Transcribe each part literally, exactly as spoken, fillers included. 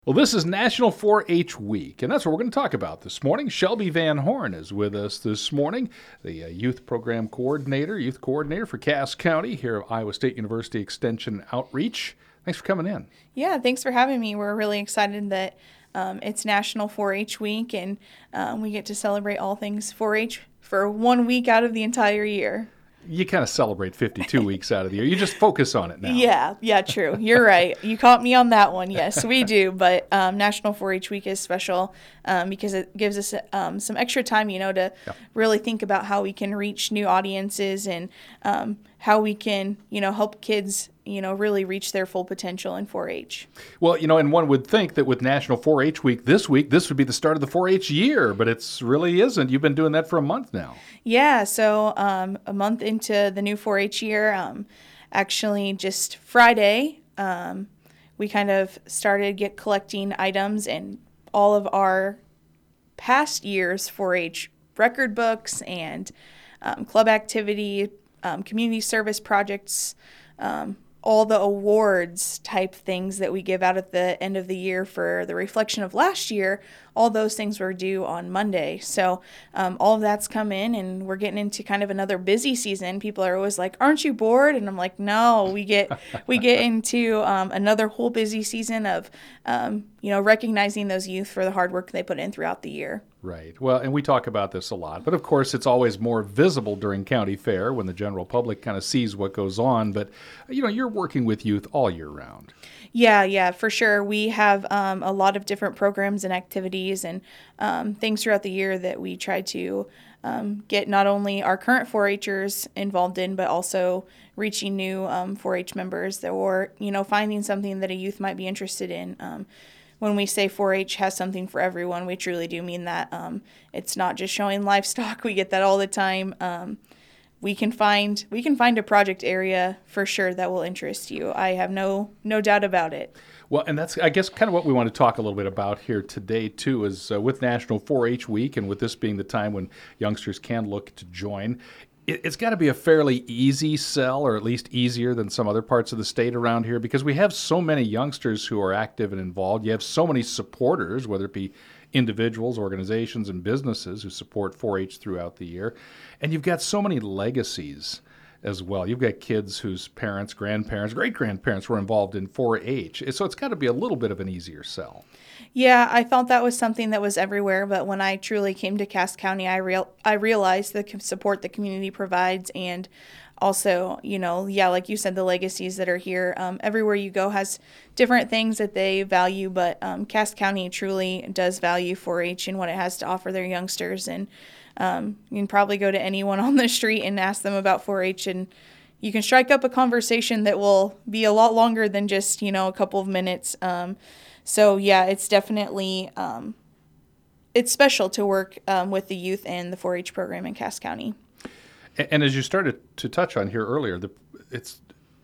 Well, this is National four H Week, and that's what we're going to talk about this morning. Shelby Van Horn is with us this morning, the uh, Youth Program Coordinator, Youth Coordinator for Cass County here at Iowa State University Extension Outreach. Thanks for coming in. Yeah, thanks for having me. We're really excited that um, it's National four H Week, and um, we get to celebrate all things four H for one week out of the entire year. You kind of celebrate fifty-two weeks out of the year. You just focus on it now. Yeah, yeah, true. You're right. You caught me on that one. Yes, we do. But um, National four H Week is special um, because it gives us um, some extra time, you know, to Yeah. really think about how we can reach new audiences and um, how we can, you know, help kids, you know, really reach their full potential in four H. Well, you know, and one would think that with National four H Week this week, this would be the start of the four H year, but it's really isn't. You've been doing that for a month now. Yeah, so um, a month into the new four H year, um, actually just Friday, um, we kind of started get collecting items and all of our past years four H record books and um, club activity, um, community service projects, um, all the awards type things that we give out at the end of the year for the reflection of last year. All those things were due on Monday. So um, all of that's come in, and we're getting into kind of another busy season. People are always like, aren't you bored? And I'm like, no, we get we get into um, another whole busy season of, um, you know, recognizing those youth for the hard work they put in throughout the year. Right. Well, and we talk about this a lot, but of course it's always more visible during county fair when the general public kind of sees what goes on. But, you know, you're working with youth all year round. Yeah, yeah, for sure. We have um, a lot of different programs and activities and um, things throughout the year that we try to um, get not only our current four H'ers involved in, but also reaching new um, four H members that, or, you know, finding something that a youth might be interested in. Um, when we say four H has something for everyone, we truly do mean that. Um, it's not just showing livestock. We get that all the time. Um, we can find we can find a project area for sure that will interest you. I have no no doubt about it. Well, and that's, I guess, kind of what we want to talk a little bit about here today, too, is uh, with National four H Week and with this being the time when youngsters can look to join, it, it's got to be a fairly easy sell, or at least easier than some other parts of the state around here, because we have so many youngsters who are active and involved. You have so many supporters, whether it be individuals, organizations, and businesses who support four H throughout the year. And you've got so many legacies as well. You've got kids whose parents, grandparents, great-grandparents were involved in four H. So it's got to be a little bit of an easier sell. Yeah, I thought that was something that was everywhere, but when I truly came to Cass County, I real I realized the support the community provides, and also, you know, yeah, like you said, the legacies that are here. Um, everywhere you go has different things that they value, but um, Cass County truly does value four H and what it has to offer their youngsters. And um, you can probably go to anyone on the street and ask them about four H, and you can strike up a conversation that will be a lot longer than just, you know, a couple of minutes. Um, so yeah, it's definitely um, it's special to work um, with the youth and the four H program in Cass County. And, and as you started to touch on here earlier, the, it's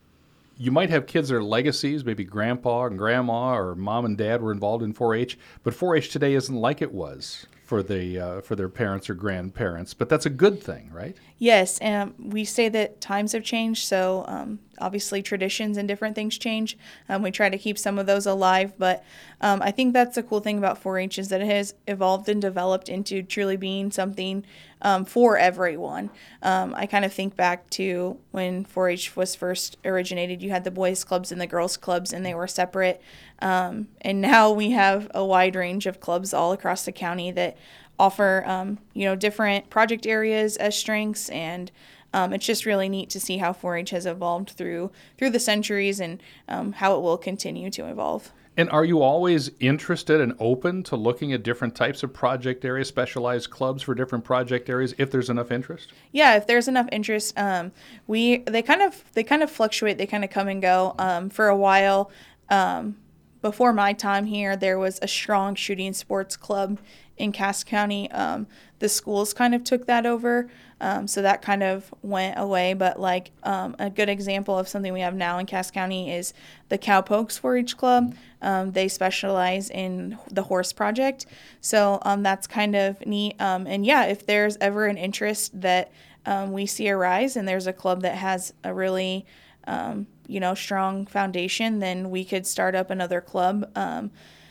you might have kids that are legacies, maybe grandpa and grandma or mom and dad were involved in four H, but four H today isn't like it was for the uh, for their parents or grandparents. But that's a good thing, right? Yes, and we say that times have changed, so um, obviously traditions and different things change. Um, we try to keep some of those alive, but um, I think that's the cool thing about four H is that it has evolved and developed into truly being something um, for everyone. Um, I kind of think back to when four H was first originated. You had the boys clubs and the girls clubs, and they were separate. Um, and now we have a wide range of clubs all across the county that offer, um, you know, different project areas as strengths, and um, it's just really neat to see how four H has evolved through through the centuries and um, how it will continue to evolve. And are you always interested and open to looking at different types of project areas, specialized clubs for different project areas, if there's enough interest? Yeah, if there's enough interest, um, we they kind of they kind of fluctuate. They kind of come and go. Um, for a while, um, before my time here, there was a strong shooting sports club in Cass County. Um, the schools kind of took that over, um, so that kind of went away. But like um, a good example of something we have now in Cass County is the Cowpokes four H Club. Um, they specialize in the horse project, so um, that's kind of neat. Um, and yeah, if there's ever an interest that um, we see arise, and there's a club that has a really um, you know strong foundation, then we could start up another club. Um,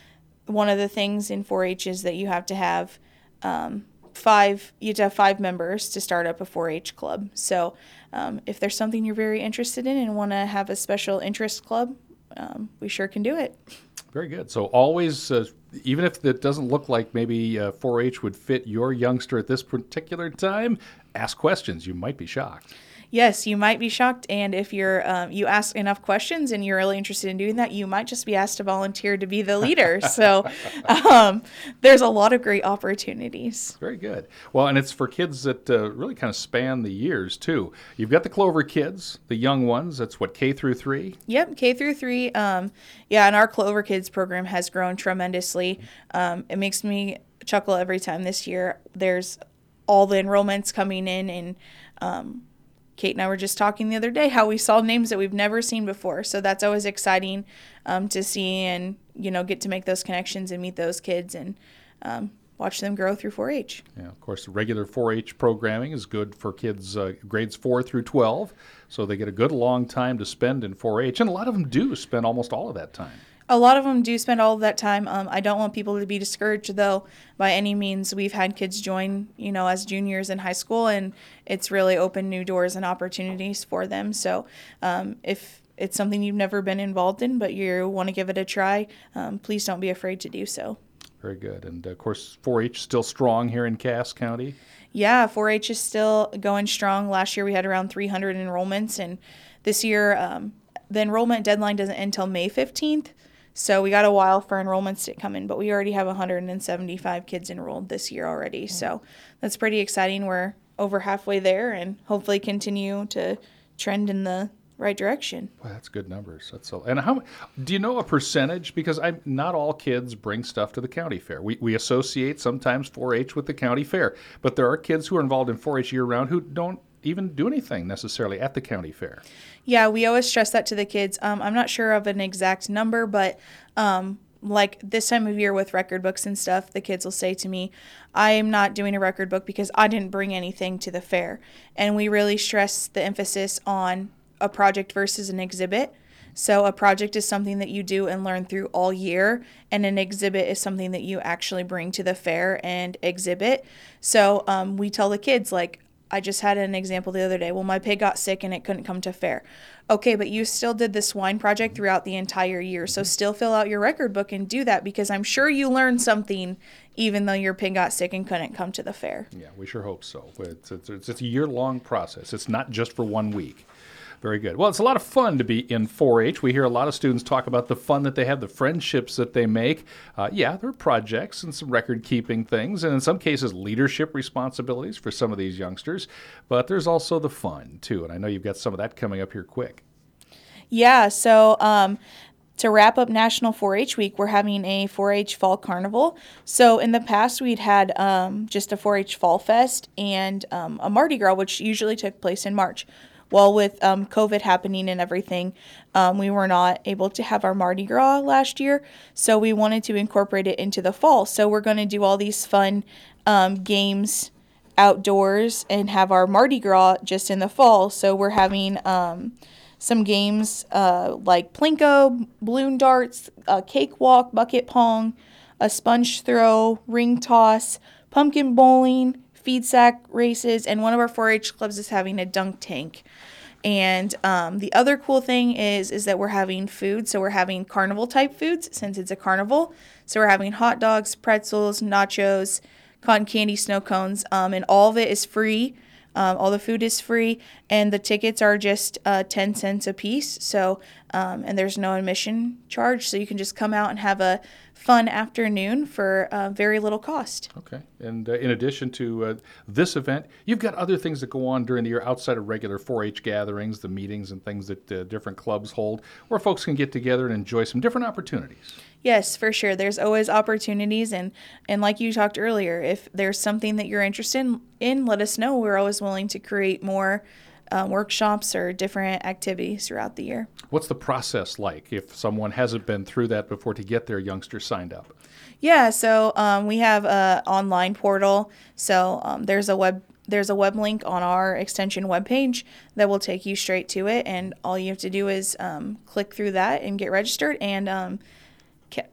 one of the things in four H is that you have to have um, five, you have to have five members to start up a four H club. So um, if there's something you're very interested in and want to have a special interest club, um, we sure can do it. Very good. So always, uh, even if it doesn't look like maybe uh, four H would fit your youngster at this particular time, ask questions. You might be shocked. Yes, you might be shocked, and if you're um, you ask enough questions and you're really interested in doing that, you might just be asked to volunteer to be the leader. So um, there's a lot of great opportunities. Very good. Well, and it's for kids that uh, really kind of span the years, too. You've got the Clover kids, the young ones. That's what, K through three? Yep, K through three. Um, yeah, and our Clover Kids program has grown tremendously. Um, it makes me chuckle every time this year. There's all the enrollments coming in, and um, Kate and I were just talking the other day how we saw names that we've never seen before. So that's always exciting um, to see and, you know, get to make those connections and meet those kids and um, watch them grow through four H. Yeah, of course, the regular four H programming is good for kids uh, grades four through twelve. So they get a good long time to spend in four H. And a lot of them do spend almost all of that time. A lot of them do spend all of that time. Um, I don't want people to be discouraged, though, by any means. We've had kids join, you know, as juniors in high school, and it's really opened new doors and opportunities for them. So um, if it's something you've never been involved in, but you want to give it a try, um, please don't be afraid to do so. Very good. And, of course, four H still strong here in Cass County? Yeah, four H is still going strong. Last year we had around three hundred enrollments, and this year um, the enrollment deadline doesn't end until May fifteenth. So we got a while for enrollments to come in, but we already have one hundred seventy-five kids enrolled this year already. So that's pretty exciting. We're over halfway there and hopefully continue to trend in the right direction. Well, that's good numbers. That's all. And how do you know a percentage? Because I'm not all kids bring stuff to the county fair. We we associate sometimes four H with the county fair, but there are kids who are involved in four H year round who don't even do anything necessarily at the county fair. Yeah, we always stress that to the kids. Um, I'm not sure of an exact number, but um, like this time of year with record books and stuff, the kids will say to me, I'm not doing a record book because I didn't bring anything to the fair. And we really stress the emphasis on a project versus an exhibit. So a project is something that you do and learn through all year, and an exhibit is something that you actually bring to the fair and exhibit. So um, we tell the kids, like, I just had an example the other day. Well, my pig got sick and it couldn't come to fair. Okay, but you still did the swine project throughout the entire year. So still fill out your record book and do that, because I'm sure you learned something even though your pig got sick and couldn't come to the fair. Yeah, we sure hope so. It's, it's, it's a year-long process. It's not just for one week. Very good. Well, it's a lot of fun to be in four H. We hear a lot of students talk about the fun that they have, the friendships that they make. Uh, yeah, there are projects and some record-keeping things, and in some cases, leadership responsibilities for some of these youngsters. But there's also the fun, too, and I know you've got some of that coming up here quick. Yeah, so um, to wrap up National four H Week, we're having a four H Fall Carnival. So in the past, we'd had um, just a four H Fall Fest and um, a Mardi Gras, which usually took place in March. Well, with um, COVID happening and everything, um, we were not able to have our Mardi Gras last year, so we wanted to incorporate it into the fall. So we're going to do all these fun um, games outdoors and have our Mardi Gras just in the fall. So we're having um, some games uh, like Plinko, balloon darts, a cakewalk, bucket pong, a sponge throw, ring toss, pumpkin bowling, feed sack races, and one of our four H clubs is having a dunk tank. And um, the other cool thing is is that we're having food. So we're having carnival type foods since it's a carnival. So we're having hot dogs, pretzels, nachos, cotton candy, snow cones, um, and all of it is free. Um, all the food is free, and the tickets are just uh, ten cents a piece. So, um, and there's no admission charge, so you can just come out and have a fun afternoon for uh, very little cost. Okay. And uh, in addition to uh, this event, you've got other things that go on during the year outside of regular four H gatherings, the meetings and things that uh, different clubs hold, where folks can get together and enjoy some different opportunities. Yes, for sure. There's always opportunities, and, and like you talked earlier, if there's something that you're interested in, in let us know. We're always willing to create more uh, workshops or different activities throughout the year. What's the process like if someone hasn't been through that before to get their youngster signed up? Yeah, so um, we have an online portal. So um, there's a web there's a web link on our extension webpage that will take you straight to it, and all you have to do is um, click through that and get registered and um,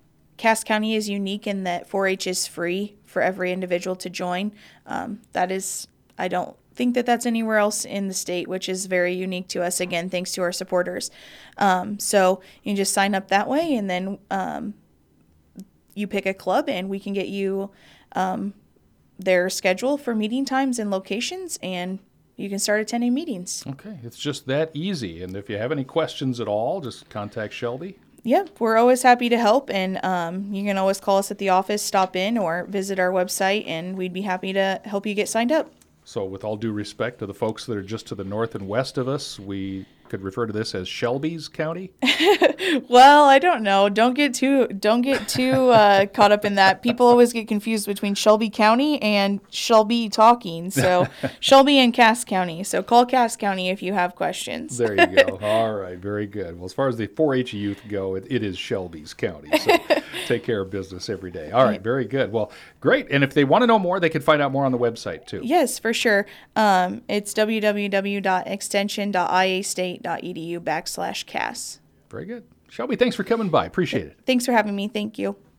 Cass County is unique in that four H is free for every individual to join. Um, that is, I don't think that that's anywhere else in the state, which is very unique to us, again, thanks to our supporters. Um, so you can just sign up that way, and then um, you pick a club, and we can get you um, their schedule for meeting times and locations, and you can start attending meetings. Okay, it's just that easy. And if you have any questions at all, just contact Shelby. Yep, we're always happy to help, and um, you can always call us at the office, stop in, or visit our website, and we'd be happy to help you get signed up. So with all due respect to the folks that are just to the north and west of us, we could refer to this as Shelby's County. Well, I don't know. Don't get too don't get too uh, caught up in that. People always get confused between Shelby County and Shelby talking. So Shelby and Cass County. So call Cass County if you have questions. There you go. All right, very good. Well, as far as the four H youth go, it, it is Shelby's County. So take care of business every day. All right, very good. Well, great. And if they want to know more, they can find out more on the website too. Yes, for sure. Um, it's www.extension.iastate.edu backslash Cass. Very good. Shelby, thanks for coming by. Appreciate it. Thanks for having me. Thank you.